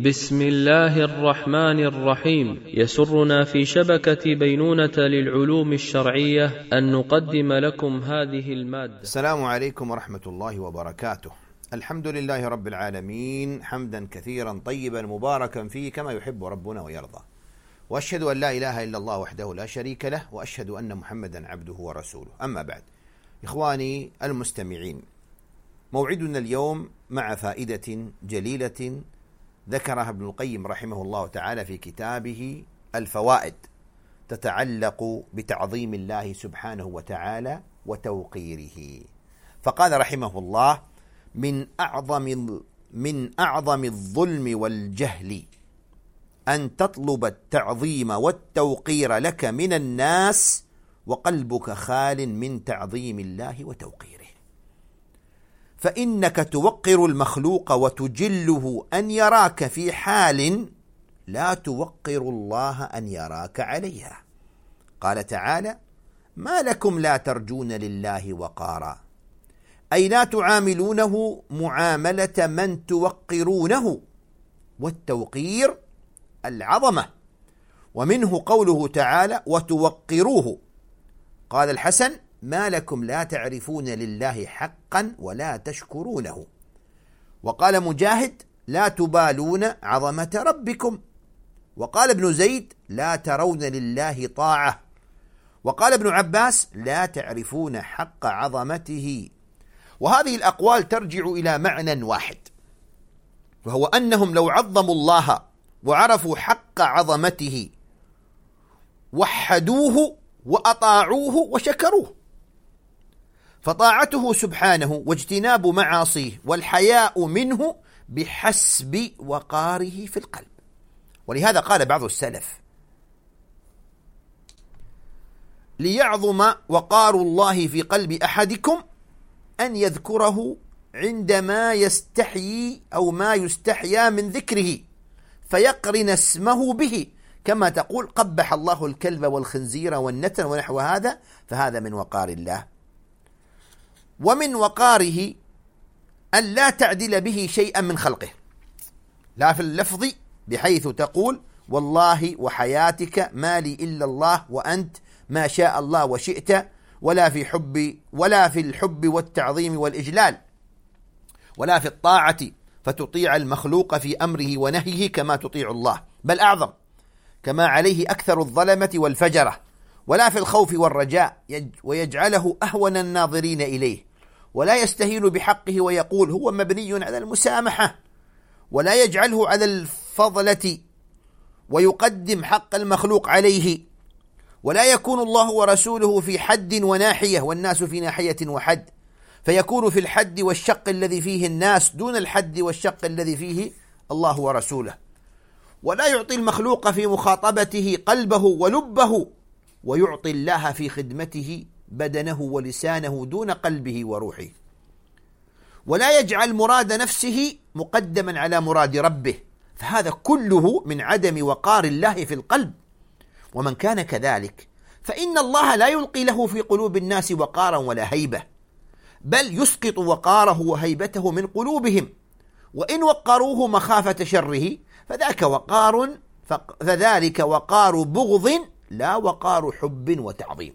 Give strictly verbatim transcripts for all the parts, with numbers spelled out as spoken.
بسم الله الرحمن الرحيم. يسرنا في شبكة بينونة للعلوم الشرعية أن نقدم لكم هذه المادة. السلام عليكم ورحمة الله وبركاته. الحمد لله رب العالمين، حمدا كثيرا طيبا مباركا فيه كما يحب ربنا ويرضى، وأشهد أن لا إله إلا الله وحده لا شريك له، وأشهد أن محمدا عبده ورسوله. أما بعد، إخواني المستمعين، موعدنا اليوم مع فائدة جليلة ذكرها ابن القيم رحمه الله تعالى في كتابه الفوائد، تتعلق بتعظيم الله سبحانه وتعالى وتوقيره. فقال رحمه الله: من أعظم من أعظم الظلم والجهل أن تطلب التعظيم والتوقير لك من الناس وقلبك خال من تعظيم الله وتوقيره، فإنك توقر المخلوق وتجله أن يراك في حال لا توقر الله أن يراك عليها. قال تعالى: ما لكم لا ترجون لله وقارا، أي لا تعاملونه معاملة من توقرونه، والتوقير العظمة. ومنه قوله تعالى: وتوقروه. قال الحسن: ما لكم لا تعرفون لله حقا ولا تشكرونه. وقال مجاهد: لا تبالون عظمة ربكم. وقال ابن زيد: لا ترون لله طاعة. وقال ابن عباس: لا تعرفون حق عظمته. وهذه الأقوال ترجع إلى معنى واحد، وهو أنهم لو عظموا الله وعرفوا حق عظمته وحدوه وأطاعوه وشكروه. فطاعته سبحانه واجتناب معاصيه والحياء منه بحسب وقاره في القلب. ولهذا قال بعض السلف: ليعظم وقار الله في قلب أحدكم أن يذكره عندما يستحيي أو ما يستحيا من ذكره فيقرن اسمه به، كما تقول: قبح الله الكلب والخنزير والنتن ونحو هذا، فهذا من وقار الله. ومن وقاره أن لا تعدل به شيئا من خلقه، لا في اللفظ بحيث تقول: والله وحياتك ما لي إلا الله وأنت ما شاء الله وشئت، ولا في حب ولا في الحب والتعظيم والإجلال، ولا في الطاعة فتطيع المخلوق في أمره ونهيه كما تطيع الله، بل أعظم كما عليه أكثر الظلمة والفجرة، ولا في الخوف والرجاء ويجعله أهون الناظرين إليه، ولا يستهين بحقه ويقول هو مبني على المسامحة، ولا يجعله على الفضلة ويقدم حق المخلوق عليه، ولا يكون الله ورسوله في حد وناحية والناس في ناحية وحد، فيكون في الحد والشق الذي فيه الناس دون الحد والشق الذي فيه الله ورسوله، ولا يعطي المخلوق في مخاطبته قلبه ولبه، ويعطي الله في خدمته بدنه ولسانه دون قلبه وروحه، ولا يجعل مراد نفسه مقدما على مراد ربه، فهذا كله من عدم وقار الله في القلب. ومن كان كذلك فإن الله لا يلقي له في قلوب الناس وقارا ولا هيبة، بل يسقط وقاره وهيبته من قلوبهم، وإن وقروه مخافة شره فذاك وقار فذلك وقار بغض لا وقار حب وتعظيم.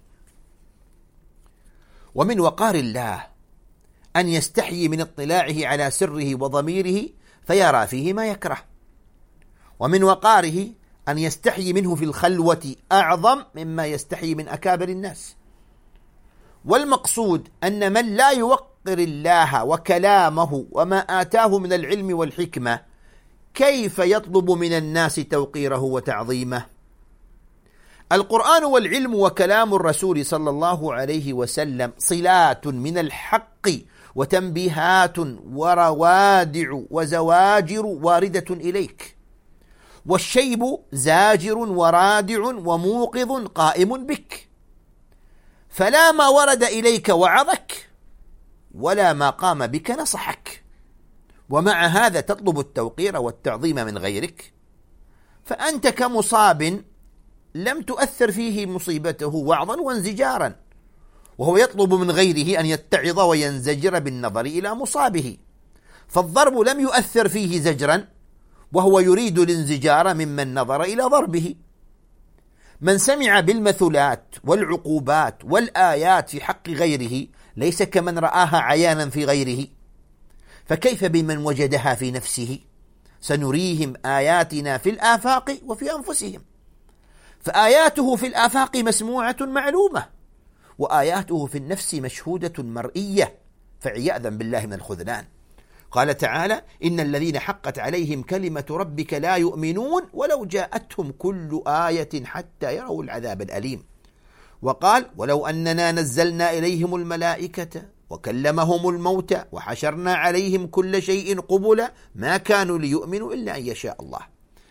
ومن وقار الله أن يستحيي من اطلاعه على سره وضميره فيرى فيه ما يكره. ومن وقاره أن يستحيي منه في الخلوة أعظم مما يستحيي من أكابر الناس. والمقصود أن من لا يوقر الله وكلامه وما آتاه من العلم والحكمة كيف يطلب من الناس توقيره وتعظيمه؟ القرآن والعلم وكلام الرسول صلى الله عليه وسلم صلات من الحق وتنبيهات وروادع وزواجر واردة إليك، والشيب زاجر ورادع وموقظ قائم بك، فلا ما ورد إليك وعظك ولا ما قام بك نصحك، ومع هذا تطلب التوقير والتعظيم من غيرك، فأنت كمصاب لم تؤثر فيه مصيبته وعظا وانزجارا، وهو يطلب من غيره أن يتعظ وينزجر بالنظر إلى مصابه، فالضرب لم يؤثر فيه زجرا وهو يريد الانزجار ممن نظر إلى ضربه. من سمع بالمثلات والعقوبات والآيات في حق غيره ليس كمن رآها عيانا في غيره، فكيف بمن وجدها في نفسه؟ سنريهم آياتنا في الآفاق وفي أنفسهم. فآياته في الآفاق مسموعة معلومة، وآياته في النفس مشهودة مرئية، فعياذا بالله من الخذلان. قال تعالى: إن الذين حقت عليهم كلمة ربك لا يؤمنون ولو جاءتهم كل آية حتى يروا العذاب الأليم. وقال: ولو أننا نزلنا إليهم الملائكة وكلمهم الموتى وحشرنا عليهم كل شيء قبلا ما كانوا ليؤمنوا إلا أن يشاء الله.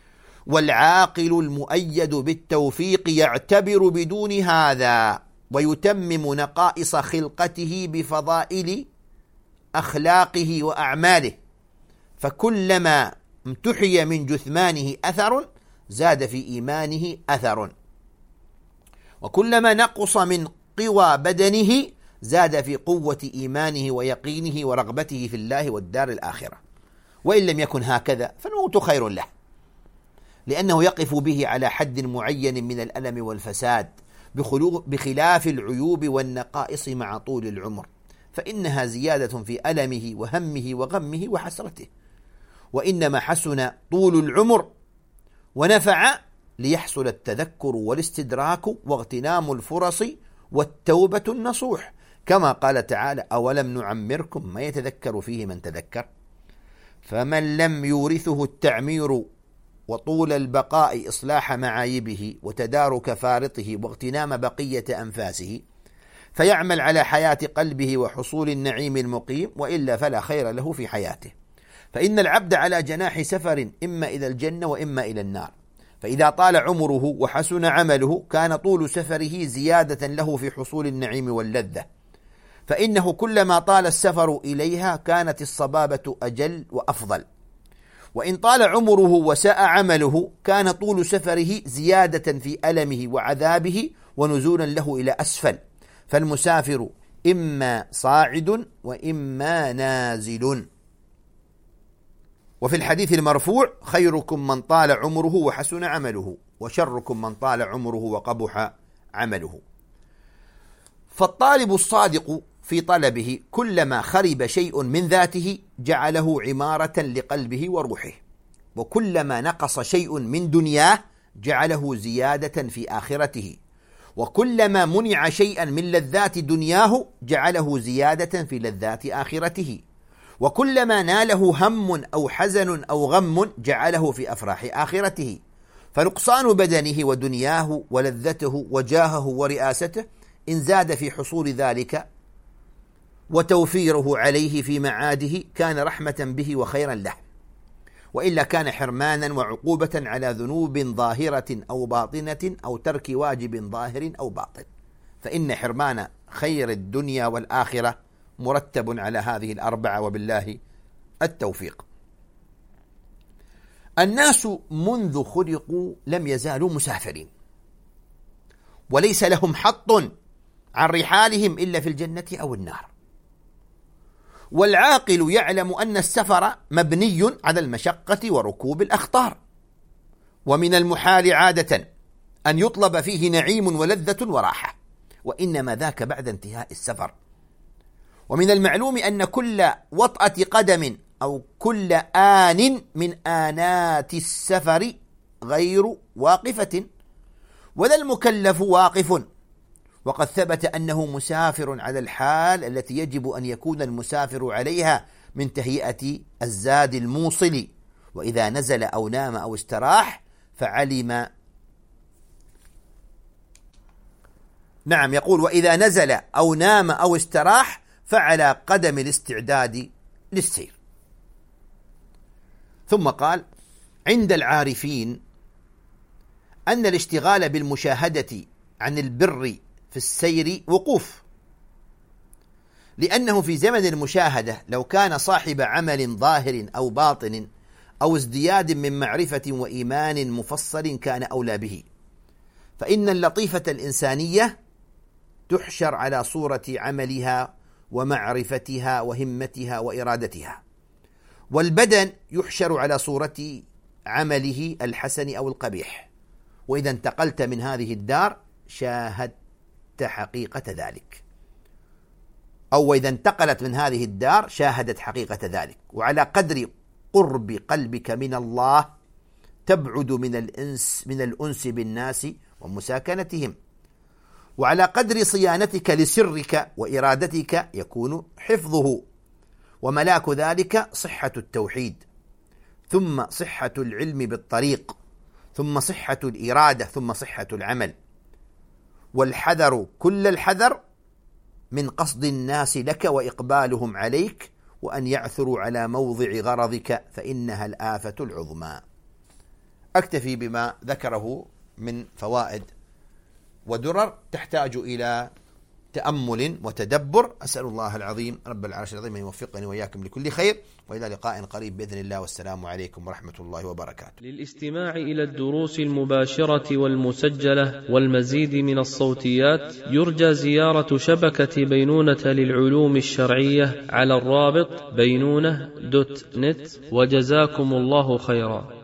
والعاقل المؤيد بالتوفيق يعتبر بدون هذا ويتمم نقائص خلقته بفضائل أخلاقه وأعماله، فكلما امتحي من جثمانه أثر زاد في إيمانه أثر، وكلما نقص من قوى بدنه زاد في قوة إيمانه ويقينه ورغبته في الله والدار الآخرة. وإن لم يكن هكذا فالموت خير له، لأنه يقف به على حد معين من الألم والفساد، بخلاف العيوب والنقائص مع طول العمر، فإنها زيادة في ألمه وهمه وغمه وحسرته. وإنما حسن طول العمر ونفع ليحصل التذكر والاستدراك واغتنام الفرص والتوبة النصوح، كما قال تعالى: أولم نعمركم ما يتذكر فيه من تذكر. فمن لم يورثه التعمير وطول البقاء إصلاح معايبه وتدارك فارطه واغتنام بقية أنفاسه، فيعمل على حياة قلبه وحصول النعيم المقيم، وإلا فلا خير له في حياته. فإن العبد على جناح سفر، إما إلى الجنة وإما إلى النار، فإذا طال عمره وحسن عمله كان طول سفره زيادة له في حصول النعيم واللذة، فإنه كلما طال السفر إليها كانت الصبابة أجل وأفضل. وإن طال عمره وساء عمله كان طول سفره زيادة في ألمه وعذابه ونزولا له إلى أسفل. فالمسافر إما صاعد وإما نازل. وفي الحديث المرفوع: خيركم من طال عمره وحسن عمله، وشركم من طال عمره وقبح عمله. فالطالب الصادق في طلبه كلما خرب شيء من ذاته جعله عمارة لقلبه وروحه، وكلما نقص شيء من دنياه جعله زيادة في آخرته، وكلما منع شيئا من لذات دنياه جعله زيادة في لذات آخرته، وكلما ناله هم أو حزن أو غم جعله في أفراح آخرته. فنقصان بدنه ودنياه ولذته وجاهه ورئاسته إن زاد في حصول ذلك وتوفيره عليه في معاده كان رحمة به وخيرا له، وإلا كان حرمانا وعقوبة على ذنوب ظاهرة أو باطنة أو ترك واجب ظاهر أو باطن. فإن حرمان خير الدنيا والآخرة مرتب على هذه الأربعة، وبالله التوفيق. الناس منذ خلقوا لم يزالوا مسافرين، وليس لهم حط عن رحالهم إلا في الجنة أو النار. والعاقل يعلم أن السفر مبني على المشقة وركوب الأخطار، ومن المحال عادة أن يطلب فيه نعيم ولذة وراحة، وإنما ذاك بعد انتهاء السفر. ومن المعلوم أن كل وطأة قدم أو كل آن من آنات السفر غير واقفة، ولا المكلف واقف. وقد ثبت أنه مسافر على الحال التي يجب أن يكون المسافر عليها من تهيئة الزاد الموصل، وإذا نزل أو نام أو استراح فعلم نعم يقول وإذا نزل أو نام أو استراح فعلى قدم الاستعداد للسير. ثم قال: عند العارفين أن الاشتغال بالمشاهدة عن البر في السير وقوف، لأنه في زمن المشاهدة لو كان صاحب عمل ظاهر أو باطن أو ازدياد من معرفة وإيمان مفصل كان أولى به، فإن اللطيفة الإنسانية تحشر على صورة عملها ومعرفتها وهمتها وإرادتها، والبدن يحشر على صورة عمله الحسن أو القبيح، وإذا انتقلت من هذه الدار شاهدت حقيقة ذلك، أو وإذا انتقلت من هذه الدار شاهدت حقيقة ذلك. وعلى قدر قرب قلبك من الله تبعد من الإنس من الأنس بالناس ومساكنتهم، وعلى قدر صيانتك لسرك وإرادتك يكون حفظه، وملاك ذلك صحة التوحيد، ثم صحة العلم بالطريق، ثم صحة الإرادة، ثم صحة العمل. والحذر كل الحذر من قصد الناس لك وإقبالهم عليك، وأن يعثروا على موضع غرضك، فإنها الآفة العظمى. أكتفي بما ذكره من فوائد ودرر تحتاج إلى تأمل وتدبر. أسأل الله العظيم رب العرش العظيم أن يوفقني وإياكم لكل خير، وإلى لقاء قريب بإذن الله، والسلام عليكم ورحمة الله وبركاته. للاستماع إلى الدروس المباشرة والمسجلة والمزيد من الصوتيات يرجى زيارة شبكة بينونة للعلوم الشرعية على الرابط بينونة دوت نت، وجزاكم الله خيرا.